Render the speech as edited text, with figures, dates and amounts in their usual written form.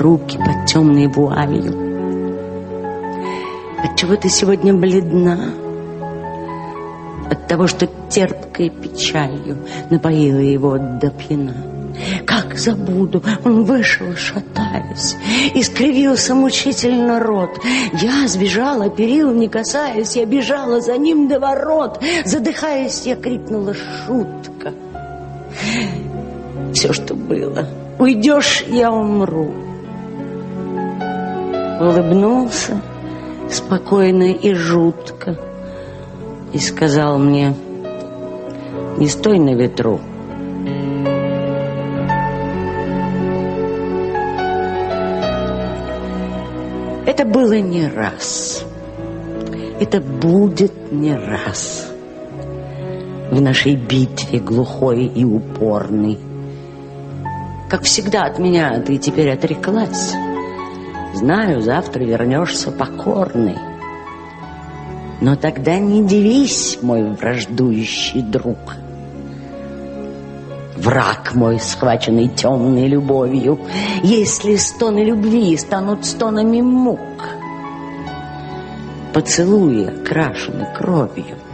руки под темной вуалью. Отчего ты сегодня бледна? От того, что терпкой печалью напоила его до пьяна. Как забуду, он вышел, шатаясь, и скривился мучительно рот. Я сбежала, перил не касаясь, я бежала за ним до ворот. Задыхаясь, я крикнула: шутка. Все, что было. Уйдешь, я умру. Улыбнулся спокойно и жутко и сказал мне: не стой на ветру. Это было не раз. Это будет не раз. В нашей битве глухой и упорной. Как всегда от меня ты теперь отреклась. Знаю, завтра вернешься покорный. Но тогда не дивись, мой враждующий друг. Враг мой, схваченный темной любовью, если стоны любви станут стонами мук, поцелуи окрашены кровью.